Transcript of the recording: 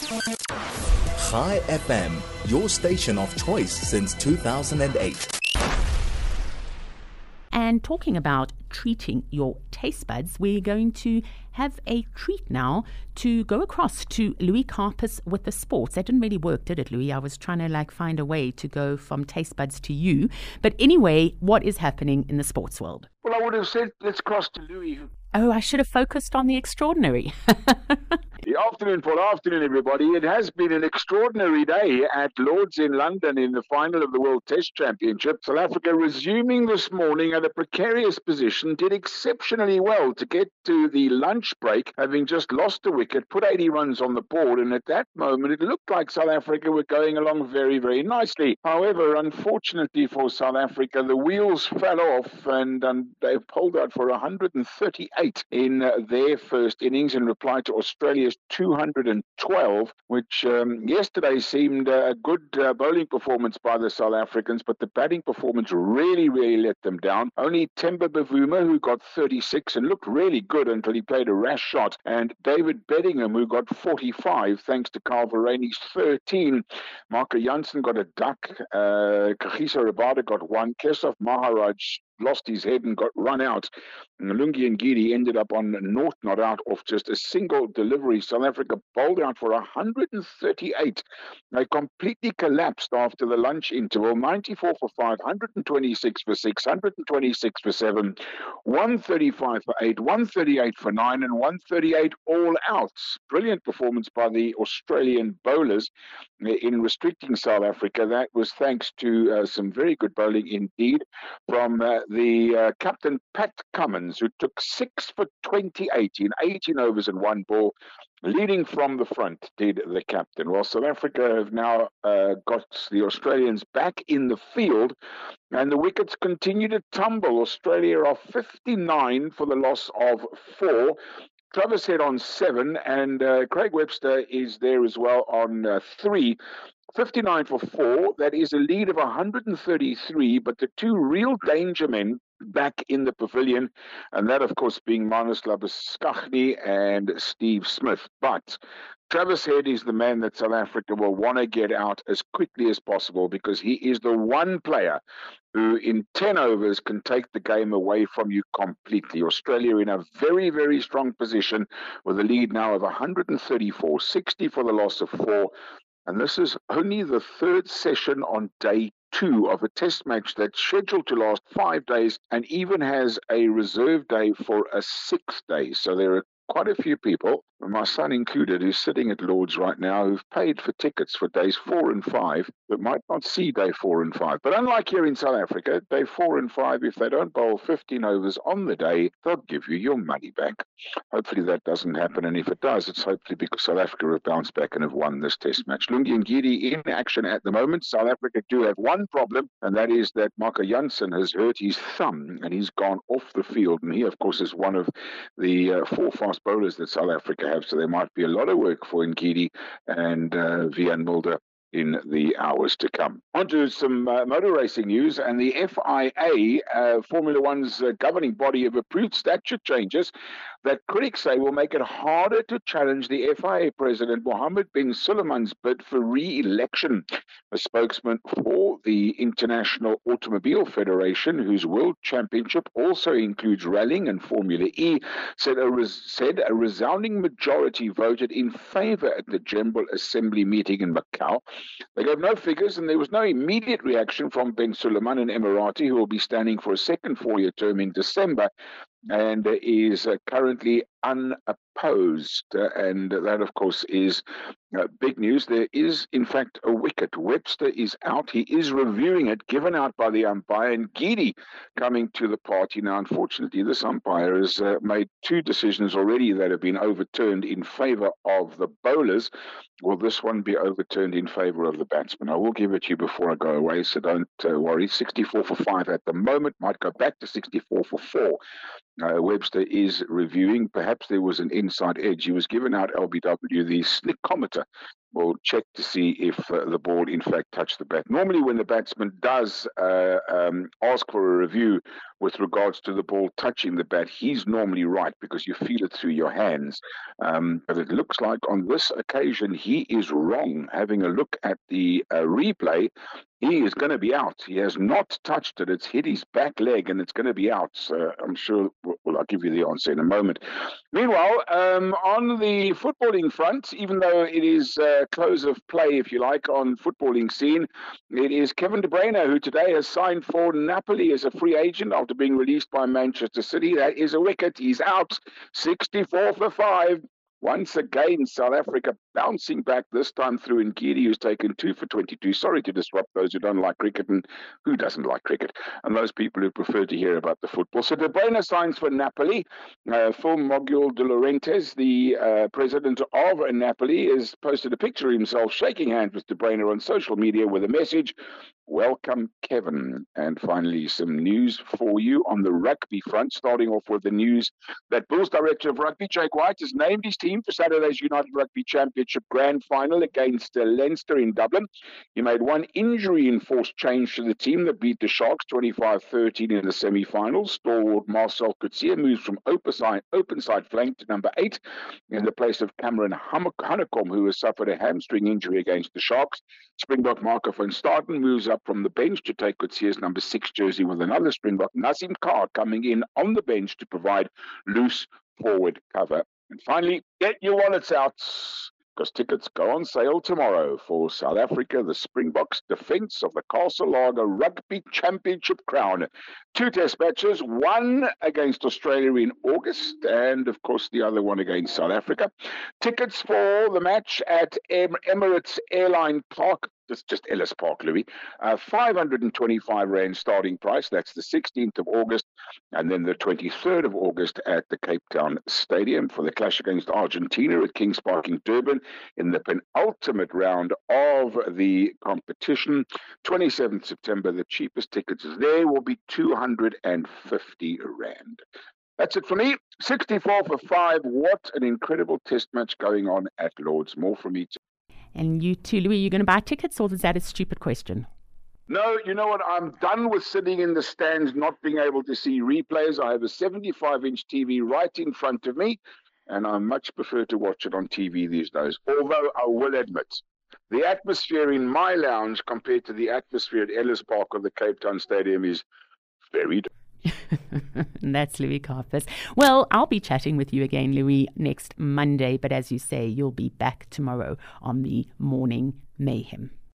Chai FM, your station of choice since 2008. And talking about treating your taste buds, we're going to have a treat now to go across to Louis Karpus with the sports. That didn't really work, did it, Louis? I was trying to find a way to go from taste buds to you. But anyway, what is happening in the sports world? Well, I would have said let's cross to Louis. Oh, I should have focused on the extraordinary. The afternoon, Paul. Afternoon, everybody. It has been an extraordinary day at Lord's in London in the final of the World Test Championship. South Africa resuming this morning at a precarious position, did exceptionally well to get to the lunch break, having just lost a wicket, put 80 runs on the board, and at that moment it looked like South Africa were going along very, very nicely. However, unfortunately for South Africa, the wheels fell off and they pulled out for 138 in their first innings in reply to Australia's 212, which yesterday seemed a good bowling performance by the South Africans, but the batting performance really, really let them down. Only Temba Bavuma, who got 36 and looked really good until he played a rash shot, and David Bedingham, who got 45 thanks to Carl Verreynne's 13. Marco Jansen got a duck, Kagiso Rabada got one, Keshav Maharaj lost his head and got run out. And Lungi Ngidi ended up on naught not out off just a single delivery. South Africa bowled out for 138. They completely collapsed after the lunch interval. 94 for 5, 126 for 6, 126 for 7, 135 for 8, 138 for 9, and 138 all outs. Brilliant performance by the Australian bowlers in restricting South Africa. That was thanks to some very good bowling indeed from the captain Pat Cummins, who took 6 for 28 in 18 overs and 1 ball, leading from the front, did the captain. Well, South Africa have now got the Australians back in the field, and the wickets continue to tumble. Australia are 59 for the loss of 4. Travis Head on 7, and Craig Webster is there as well on 3. 59 for 4, that is a lead of 133, but the two real danger men back in the pavilion, and that, of course, being Marnus Labuschagne and Steve Smith. But Travis Head is the man that South Africa will want to get out as quickly as possible, because he is the one player who in 10 overs can take the game away from you completely. Australia in a very, very strong position with a lead now of 134, 60 for the loss of 4. And this is only the third session on day 2 of a test match that's scheduled to last 5 days and even has a reserve day for a 6th day. So there are quite a few people, my son included, who's sitting at Lord's right now, who've paid for tickets for days 4 and 5 that might not see day 4 and 5. But unlike here in South Africa, day 4 and 5, if they don't bowl 15 overs on the day, they'll give you your money back. Hopefully that doesn't happen, and if it does, it's hopefully because South Africa have bounced back and have won this test match. Lungi Ngidi in action at the moment. South Africa do have one problem, and that is that Marco Jansen has hurt his thumb, and he's gone off the field. And he, of course, is one of the 4 fast bowlers that South Africa have, so there might be a lot of work for Ngidi and Vian Mulder in the hours to come. On to some motor racing news, and the FIA, Formula One's governing body, have approved statute changes that critics say will make it harder to challenge the FIA president Mohammed bin Sulayman's bid for re-election. A spokesman for the International Automobile Federation, whose world championship also includes rallying and Formula E, said a resounding majority voted in favor at the General Assembly meeting in Macau. They gave no figures, and there was no immediate reaction from bin Sulayman, an Emirati who will be standing for a second 4-year term in December and is currently unopposed. And that, of course, is big news. There is, in fact, a wicket. Webster is out. He is reviewing it, given out by the umpire, and Ngidi coming to the party. Now, unfortunately, this umpire has made 2 decisions already that have been overturned in favor of the bowlers. Will this one be overturned in favor of the batsman? I will give it to you before I go away, so don't worry. 64 for 5 at the moment. Might go back to 64 for 4. Webster is reviewing. Perhaps there was an inside edge. He was given out LBW, the slickometer. We'll check to see if the ball in fact touched the bat. Normally when the batsman does ask for a review with regards to the ball touching the bat. He's normally right because you feel it through your hands. But it looks like on this occasion he is wrong. Having a look at the replay, he is going to be out. He has not touched it. It's hit his back leg and it's going to be out. So I'm sure, well, I'll give you the answer in a moment. Meanwhile, on the footballing front, even though it is close of play, if you like, on footballing scene, it is Kevin De Bruyne who today has signed for Napoli as a free agent after being released by Manchester City. That is a wicket. He's out. 64 for 5. Once again, South Africa bouncing back, this time through Nkidi, who's taken 2 for 22. Sorry to disrupt those who don't like cricket, and who doesn't like cricket, and those people who prefer to hear about the football. So De Bruyne signs for Napoli. Phil Mogul de Laurentiis, the president of Napoli, has posted a picture of himself shaking hands with De Bruyne on social media with a message, "Welcome, Kevin." And finally, some news for you on the rugby front, starting off with the news that Bulls director of rugby, Jake White, has named his team for Saturday's United Rugby Championship Grand Final against Leinster in Dublin. He made one injury-enforced change to the team that beat the Sharks 25-13 in the semi-finals. Stalwart Marcel Coetzee moves from open side flank to number 8 in the place of Cameron Hanekom, who has suffered a hamstring injury against the Sharks. Springbok Marco van Staden moves up from the bench to take Coetzee's number 6 jersey with another Springbok, Nazim Carr, coming in on the bench to provide loose forward cover. And finally, get your wallets out, because tickets go on sale tomorrow for South Africa, the Springboks' defence of the Castle Lager Rugby Championship crown. 2 test matches, one against Australia in August, and of course the other one against South Africa. Tickets for the match at Emirates Airline Park. It's just Ellis Park, Louis. 525 Rand starting price. That's the 16th of August. And then the 23rd of August at the Cape Town Stadium for the clash against Argentina at Kings Park in Durban in the penultimate round of the competition. 27th September, the cheapest tickets there will be 250 Rand. That's it for me. 64 for 5. What an incredible test match going on at Lord's. More from me. And you too, Louis, you're going to buy tickets, or is that a stupid question? No, you know what? I'm done with sitting in the stands, not being able to see replays. I have a 75-inch TV right in front of me, and I much prefer to watch it on TV these days. Although I will admit, the atmosphere in my lounge compared to the atmosphere at Ellis Park or the Cape Town Stadium is very different. And that's Louis Karpis. Well, I'll be chatting with you again, Louis, next Monday. But as you say, you'll be back tomorrow on the Morning Mayhem.